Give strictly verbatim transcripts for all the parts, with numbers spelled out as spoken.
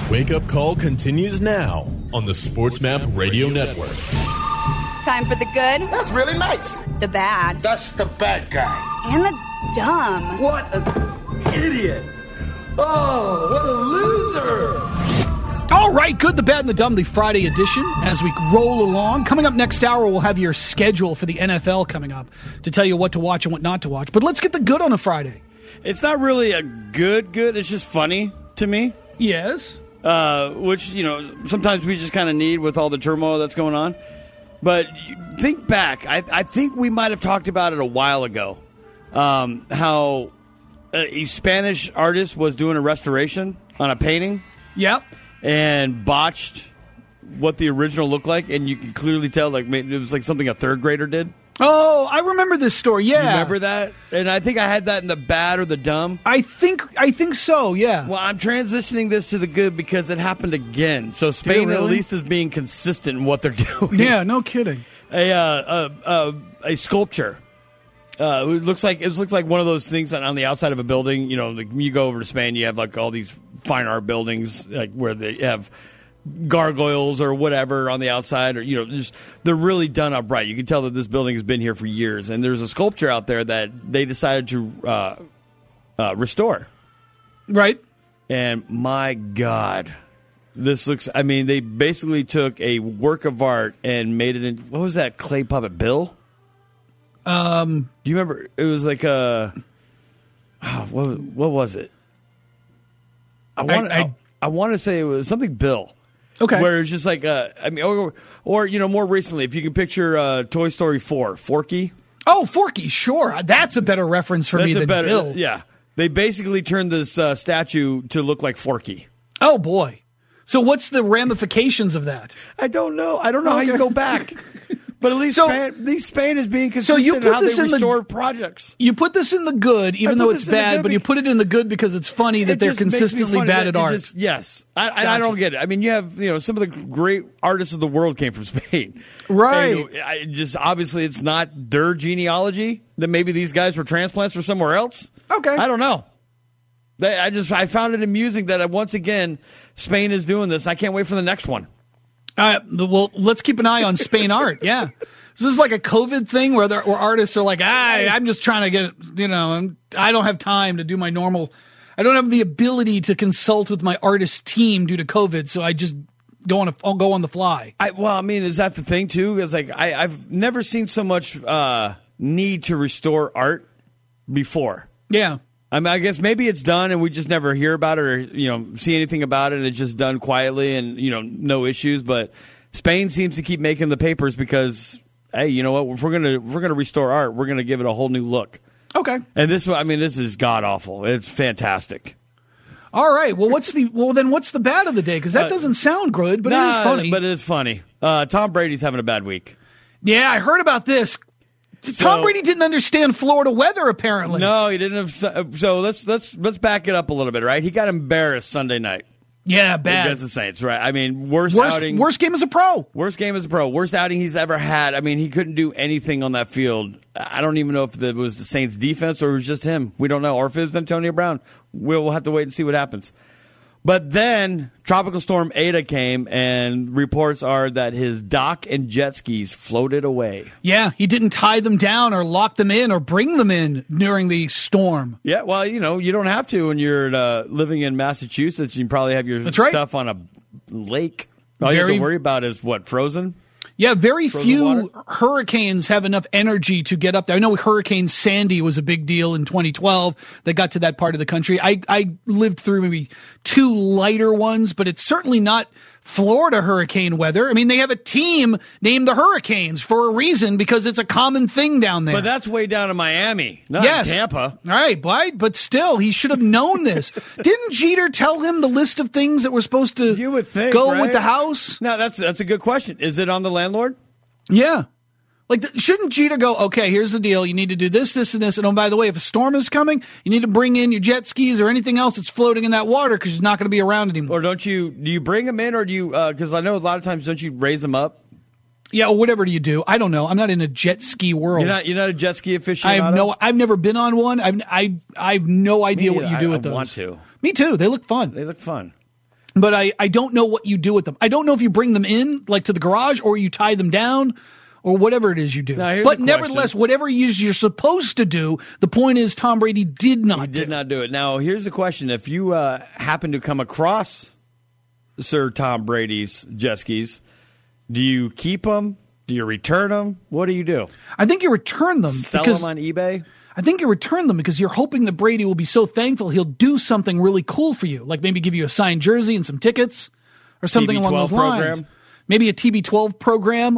Wake Up Call continues now on the SportsMap Radio Network. Time for the good. That's really nice. The bad. That's the bad guy. And the dumb. What an idiot. Oh, what a loser. All right, good, the bad, and the dumb, the Friday edition as we roll along. Coming up next hour, we'll have your schedule for the N F L coming up to tell you what to watch and what not to watch. But let's get the good on a Friday. It's not really a good good. It's just funny to me. Yes. Uh, which, you know, sometimes we just kind of need with all the turmoil that's going on. But think back. I, I think we might have talked about it a while ago. Um, how a Spanish artist was doing a restoration on a painting. Yep. And botched what the original looked like. And you can clearly tell, like, it was like something a third grader did. Oh, I remember this story, yeah. You remember that? And I think I had that in the bad or the dumb. I think I think so, yeah. Well, I'm transitioning this to the good because it happened again. So Spain really? at least is being consistent in what they're doing. Yeah, no kidding. A uh, a, a, a sculpture. Uh, it looks like it looks like one of those things on, on the outside of a building. You know, like you go over to Spain, you have like all these fine art buildings, like where they have gargoyles or whatever on the outside, or you know, just, they're really done up right. You can tell that this building has been here for years, and there's a sculpture out there that they decided to uh, uh, restore. Right. And my God, this looks. I mean, they basically took a work of art and made it in. What was that clay puppet, Bill? Um, do you remember? It was like a. Oh, what what was it? I want. I, I, I want to say it was something Bill. Okay. Where it's just like, uh, I mean, or, or, you know, more recently, if you can picture uh, Toy Story four, Forky. Oh, Forky, sure. That's a better reference for That's me a than better, Bill. Yeah. They basically turned this uh, statue to look like Forky. Oh, boy. So what's the ramifications of that? I don't know. I don't know okay. how you go back. But at least so, Spain, at least Spain is being consistent so you in put how this they in restore the, projects. You put this in the good, even though it's bad, but you put it in the good because it's funny that it they're consistently bad at art. Just, yes. I, gotcha. I don't get it. I mean, you have, you know, some of the great artists of the world came from Spain. Right. And, you know, I just obviously it's not their genealogy. That maybe these guys were transplants from somewhere else. Okay. I don't know. They, I just I found it amusing that once again Spain is doing this. I can't wait for the next one. All right. Well, let's keep an eye on Spain art. Yeah. This is like a COVID thing where, where artists are like, ah, I'm just trying to get, you know, I'm, I don't have time to do my normal. I don't have the ability to consult with my artist team due to COVID, so I just go on. A, I'll go on the fly. I, well, I mean, is that the thing too? Because like I, I've never seen so much uh, need to restore art before. Yeah. I mean, I guess maybe it's done and we just never hear about it or, you know, see anything about it. And it's just done quietly and, you know, no issues. But Spain seems to keep making the papers because, hey, you know what? If we're gonna if we're gonna restore art, we're gonna give it a whole new look. Okay. And this, I mean, this is god awful. It's fantastic. All right. Well, what's the well then? What's the bad of the day? Because that uh, doesn't sound good, but nah, it is funny. But it is funny. Uh, Tom Brady's having a bad week. Yeah, I heard about this. Tom so, Brady didn't understand Florida weather, apparently. No, he didn't. Have, so let's let's let's back it up a little bit, right? He got embarrassed Sunday night. Yeah, bad. Against the Saints, right? I mean, worst, worst outing. Worst game as a pro. Worst game as a pro. Worst outing he's ever had. I mean, he couldn't do anything on that field. I don't even know if it was the Saints' defense or it was just him. We don't know. Or if it was Antonio Brown. We'll have to wait and see what happens. But then Tropical Storm Ada came, and reports are that his dock and jet skis floated away. Yeah, he didn't tie them down or lock them in or bring them in during the storm. Yeah, well, you know, you don't have to when you're uh, living in Massachusetts. You probably have your That's right. stuff on a lake. All Very, you have to worry about is, what, frozen? Yeah, very Frozen few water? hurricanes have enough energy to get up there. I know Hurricane Sandy was a big deal in twenty twelve that got to that part of the country. I, I lived through maybe two lighter ones, but it's certainly not Florida hurricane weather. I mean, they have a team named the Hurricanes for a reason because it's a common thing down there. But that's way down in Miami, not yes. in Tampa. All right, but, but still, he should have known this. Didn't Jeter tell him the list of things that were supposed to you would think, go right? with the house? No, that's that's a good question. Is it on the landlord? Yeah. Like, the, shouldn't Jeter go, okay, here's the deal. You need to do this, this, and this. And oh, by the way, if a storm is coming, you need to bring in your jet skis or anything else that's floating in that water because it's not going to be around anymore. Or don't you, do you bring them in or do you, because uh, I know a lot of times, don't you raise them up? Yeah, or whatever do you do? I don't know. I'm not in a jet ski world. You're not, you're not a jet ski aficionado? I have no, I've never been on one. I've, I, I have no idea what you do I, with I those. want to. Me too. They look fun. They look fun. But I, I don't know what you do with them. I don't know if you bring them in, like to the garage, or you tie them down, or whatever it is you do. Now, but nevertheless, whatever it is you're supposed to do, the point is Tom Brady did not he do. did not do it. Now, here's the question. If you uh, happen to come across Sir Tom Brady's jet skis, do you keep them? Do you return them? What do you do? I think you return them. Sell because, them on eBay? I think you return them because you're hoping that Brady will be so thankful he'll do something really cool for you, like maybe give you a signed jersey and some tickets or something along those lines. Program. Maybe a T B twelve program,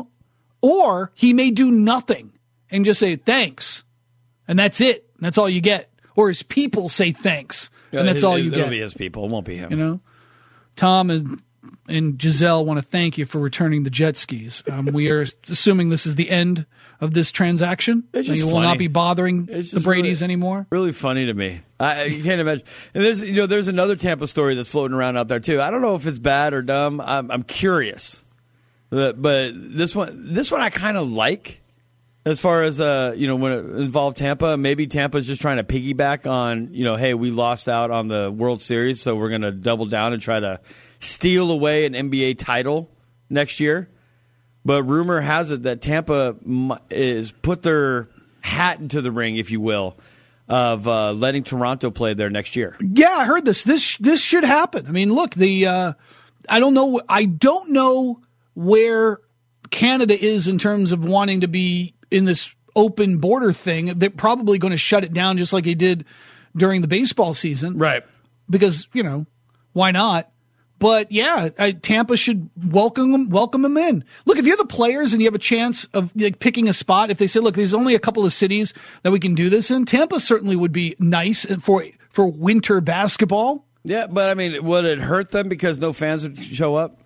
or he may do nothing and just say thanks, and that's it. That's all you get. Or his people say thanks, and Yeah, that's his, all his, you it'll get. be his people. It won't be him. You know, Tom and and Giselle want to thank you for returning the jet skis. Um, we are assuming this is the end of this transaction. It's just you will funny. not be bothering It's the just Bradys really, anymore. Really funny to me. I you can't imagine. And there's you know there's another Tampa story that's floating around out there too. I don't know if it's bad or dumb. I'm, I'm curious, but, but this one this one I kind of like. As far as uh you know when it involved Tampa, maybe Tampa's just trying to piggyback on you know hey we lost out on the World Series, so we're going to double down and try to steal away an N B A title next year. But rumor has it that Tampa is put their hat into the ring, if you will, of uh, letting Toronto play there next year. Yeah, I heard this. This this should happen. I mean, look, the uh, I don't know. I don't know where Canada is in terms of wanting to be in this open border thing. They're probably going to shut it down just like they did during the baseball season, Right. because you know why not? But yeah, I, Tampa should welcome them, welcome them in. Look, if you're the players and you have a chance of like picking a spot, if they say, "Look, there's only a couple of cities that we can do this in," Tampa certainly would be nice for for winter basketball. Yeah, but I mean, would it hurt them because no fans would show up?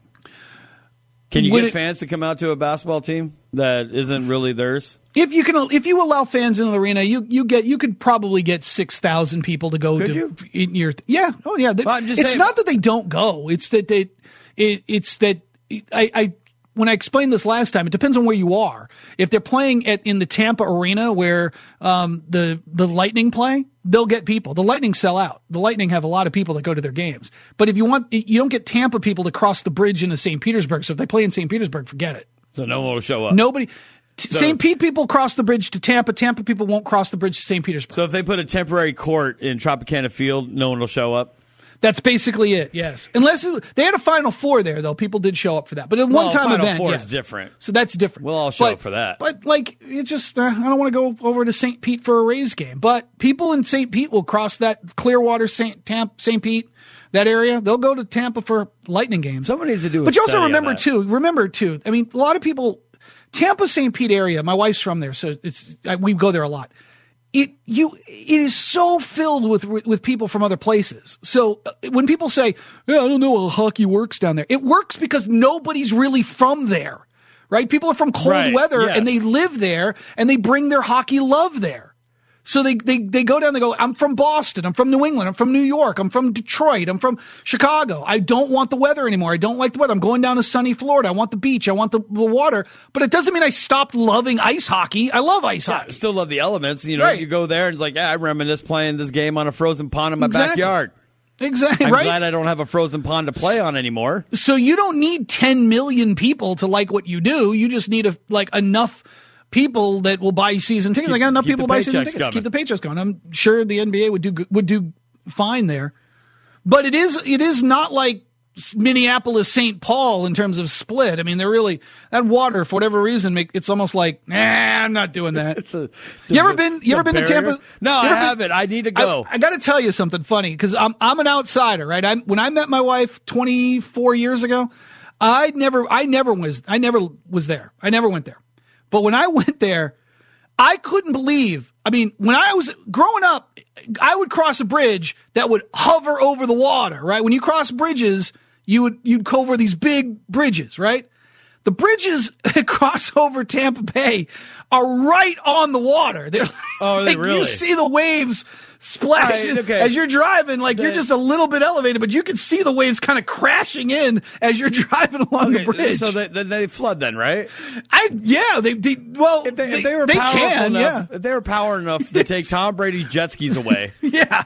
Can you Would get it- fans to come out to a basketball team that isn't really theirs? If you can, if you allow fans in the arena, you you get you could probably get six thousand people to go Could to you? in your yeah oh yeah. They- Well, I'm just it's saying- not that they don't go. It's that they it, it's that I, I when I explained this last time, it depends on where you are. If they're playing at in the Tampa arena where um, the the Lightning play, they'll get people. The Lightning sell out. The Lightning have a lot of people that go to their games. But if you want, you don't get Tampa people to cross the bridge into Saint Petersburg. So if they play in Saint Petersburg, forget it. So no one will show up. Nobody. Saint Pete people cross the bridge to Tampa. Tampa people won't cross the bridge to Saint Petersburg. So if they put a temporary court in Tropicana Field, no one will show up? That's basically it, yes. Unless it, they had a Final Four there, though. People did show up for that. But a Well, one-time Final event, Four yes. is different. So that's different. We'll all show But- up for that. But, like, it just, uh, I don't want to go over to Saint Pete for a Rays game. But people in Saint Pete will cross that Clearwater, Saint Tampa, Saint Pete, that area. They'll go to Tampa for Lightning games. Someone needs to do a But you also study on remember, that. too, remember, too, I mean, a lot of people, Tampa, Saint Pete area, my wife's from there, so it's I, we go there a lot. It you it is so filled with with people from other places. So uh, when people say, "Yeah, I don't know how hockey works down there," it works because nobody's really from there, right? People are from cold Right, weather yes. and they live there and they bring their hockey love there. So they, they they go down, they go, "I'm from Boston, I'm from New England, I'm from New York, I'm from Detroit, I'm from Chicago. I don't want the weather anymore. I don't like the weather. I'm going down to sunny Florida. I want the beach. I want the, the water." But it doesn't mean I stopped loving ice hockey. I love ice I hockey. still love the elements. You know, Right. you go there and it's like, yeah, I reminisce playing this game on a frozen pond in my Exactly. backyard. Exactly, I'm right? glad I don't have a frozen pond to play on anymore. So you don't need ten million people to like what you do. You just need a, like enough people that will buy season tickets. Keep- I got enough keep people the to buy season paychecks tickets. coming. Keep the paychecks going. I'm sure the N B A would do good- would do fine there. But it is it is not like Minneapolis, Saint Paul in terms of split. I mean, they're really that water for whatever reason. Make it's almost like, nah, I'm not doing that. It's a- you ever been? it's You a ever been to barrier. Tampa? No, You I ever been- haven't. I need to go. I, I got to tell you something funny because I'm I'm an outsider, right? I when I met my wife twenty-four years ago, I never I never was I never was there. I never went there. But when I went there, I couldn't believe. I mean, when I was growing up, I would cross a bridge that would hover over the water, right? When you cross bridges, you would you'd go over these big bridges, right? The bridges that cross over Tampa Bay are right on the water. They're Oh, are they like, really? You see the waves splash Right, okay. as you're driving. Like you're The- just a little bit elevated, but you can see the waves kind of crashing in as you're driving along the bridge. So they, they, they flood then, right? I yeah, they, they well If they, they, if they were they powerful can, enough, yeah, if they were power enough to take Tom Brady's jet skis away, yeah.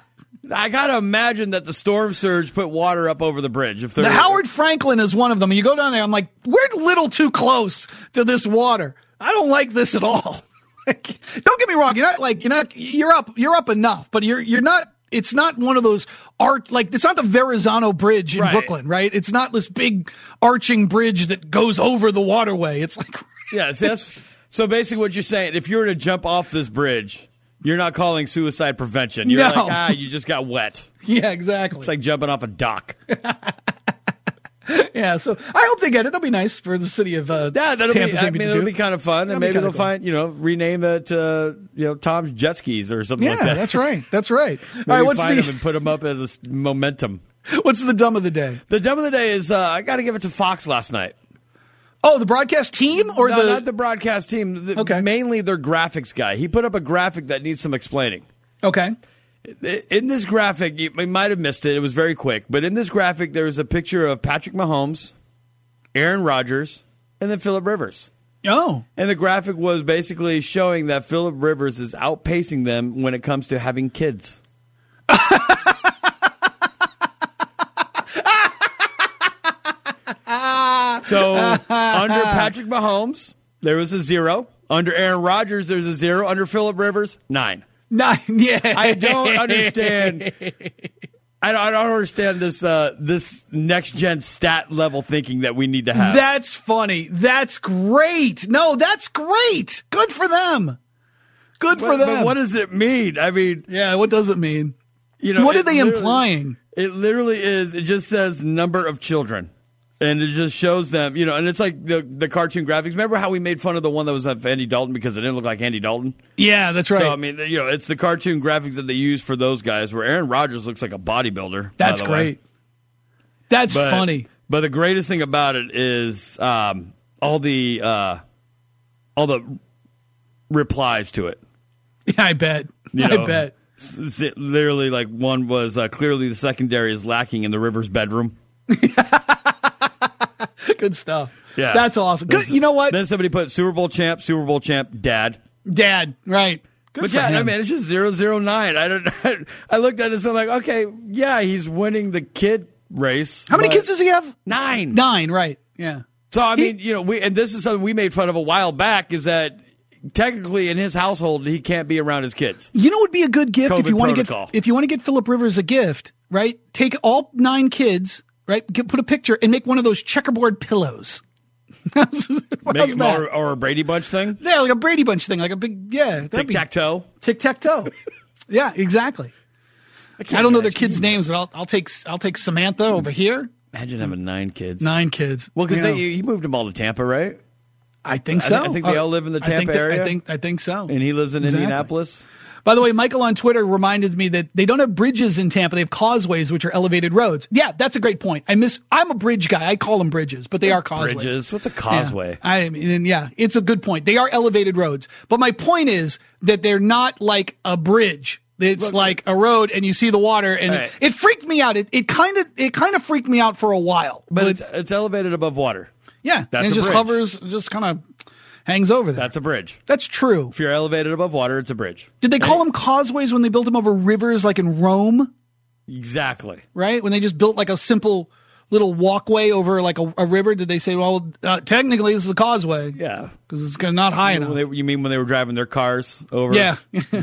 I gotta imagine that the storm surge put water up over the bridge. If The Howard Franklin is one of them. You go down there, I'm like, we're a little too close to this water. I don't like this at all. Like, don't get me wrong. You're not like you're not you're up you're up enough, but you're you're not. It's not one of those art like it's not the Verrazano Bridge in Right. Brooklyn, right? It's not this big arching bridge that goes over the waterway. It's like yeah, so, that's, so basically what you're saying, if you were to jump off this bridge, you're not calling suicide prevention. You're No. like, ah, you just got wet. yeah, exactly. It's like jumping off a dock. yeah, so I hope they get it. That'll be nice for the city of uh, Yeah, that'll Tampa be. St. I mean, Pete to it'll do. be kind of fun, That'll and be maybe kinda they'll cool. find, you know, rename it, uh, you know, Tom's Jet Skis or something Yeah, like that. that's right. That's right. Maybe All right, what's find the them and put them up as a s- momentum. what's the dumb of the day? The dumb of the day is uh, I got to give it to Fox last night. Oh, the broadcast team or no, the not the broadcast team. The, Okay. Mainly their graphics guy. He put up a graphic that needs some explaining. okay. In this graphic, you might have missed it. It was very quick. But in this graphic, there was a picture of Patrick Mahomes, Aaron Rodgers, and then Phillip Rivers. Oh, And the graphic was basically showing that Phillip Rivers is outpacing them when it comes to having kids. So under Patrick Mahomes, there was a zero. Under Aaron Rodgers, there's a zero. Under Phillip Rivers, nine. nine. Yeah, I don't understand. I don't, I don't understand this uh, this next gen stat level thinking that we need to have. That's funny. That's great. No, that's great. Good for them. Good for But- them. But what does it mean? I mean, yeah, what does it mean? you know, What are it they literally- implying? It literally is. It just says number of children, and it just shows them. You know, and it's like the the cartoon graphics. Remember how we made fun of the one that was of Andy Dalton because it didn't look like Andy Dalton? Yeah, that's right. So I mean, you know, it's the cartoon graphics that they use for those guys. Where Aaron Rodgers looks like a bodybuilder. by that's the way. great. That's But- funny. But the greatest thing about it is um, all the uh, all the replies to it. Yeah, I bet. You I know, bet. s- s- literally, like one was uh, clearly the secondary is lacking in the Rivers bedroom. Good stuff. Yeah, That's awesome. Good. You know what? Then somebody put Super Bowl champ, Super Bowl champ, dad. Dad, right. Good But for yeah, him. I mean, it's just zero zero nine. I don't. I looked at this and I'm like, okay, yeah, he's winning the kid race. How many but- kids does he have? Nine. Nine, right. Yeah. So I He- mean, you know, we and this is something we made fun of a while back. Is that technically in his household he can't be around his kids. You know what would be a good gift if COVID you want to get protocol. if you want to get Phillip Rivers a gift, right? Take all nine kids, right? Get, put a picture and make one of those checkerboard pillows. How's Make, that? or, or a Brady Bunch thing. Yeah, like a Brady Bunch thing, like a big yeah. that'd Tic be- tac toe. Tic tac toe. Yeah, exactly. I, don't know their kids' names, but I'll, I'll take I'll take Samantha over here. Imagine having nine kids. Nine kids. Well, because You know, he moved them all to Tampa, right? I think I so. thi- I think they all live in the I think Tampa that- area. I think I think so. And he lives in Exactly. Indianapolis. By the way, Michael on Twitter reminded me that they don't have bridges in Tampa. They have causeways, which are elevated roads. Yeah, that's a great point. I miss. I'm a bridge guy. I call them bridges, but they are causeways. Bridges. What's a causeway? Yeah. I mean, yeah, it's a good point. They are elevated roads, but my point is that they're not like a bridge. It's Look, like a road, and you see the water, and Right. it, it freaked me out. It it kind of it kind of freaked me out for a while, But it's it's elevated above water. yeah, that's and it a just bridge. hovers, just kind of hangs over there. That's a bridge. That's true. If you're elevated above water, it's a bridge. Did they call them causeways when they built them over rivers, like in Rome? Exactly. Right? When they just built like a simple little walkway over like a, a river, did they say, well, uh, technically this is a causeway? Yeah. Because it's not high enough. When they, you mean when they were driving their cars over? Yeah.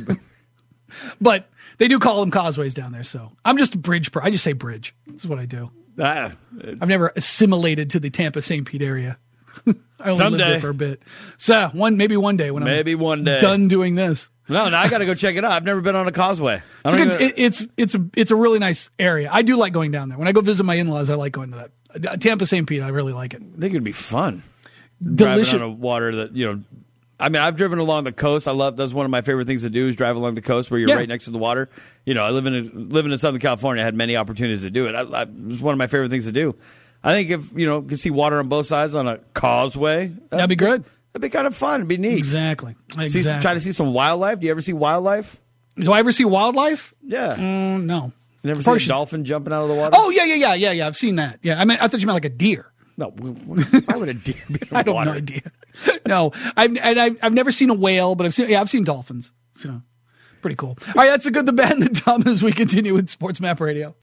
But they do call them causeways down there. So I'm just a bridge. Per- I just say bridge. This is what I do. Ah, I've never assimilated to the Tampa Saint Pete area. I only lived Someday. there for a bit. So one, maybe one day when Maybe I'm one day. done doing this. no, no, I got to go check it out. I've never been on a causeway. I It's, a don't good, even- it, it's it's a it's a really nice area. I do like going down there. When I go visit my in-laws, I like going to that. Uh, Tampa Saint Pete, I really like it. I think it'd be fun. Delicious. Driving on a water that, you know, I mean, I've driven along the coast. I love, that's one of my favorite things to do is drive along the coast where you're Yeah. right next to the water. You know, I live in, a, living in Southern California. I had many opportunities to do it. I, I, it was one of my favorite things to do. I think if, you know, could see water on both sides on a causeway. That'd be good. That'd be kind of fun. It'd be neat. Exactly. See, Exactly. try to see some wildlife. Do you ever see wildlife? Do I ever see wildlife? Yeah. Mm, no. You never Of see a course you- dolphin jumping out of the water? Oh yeah, yeah, yeah, yeah, yeah. I've seen that. Yeah, I mean, I thought you meant like a deer. No. Why would a deer be in I don't water? know idea. No, I've and I've, I've never seen a whale, but I've seen yeah, I've seen dolphins. So Pretty cool. All right, that's the good, the bad, and the dumb as we continue with Sports Map Radio.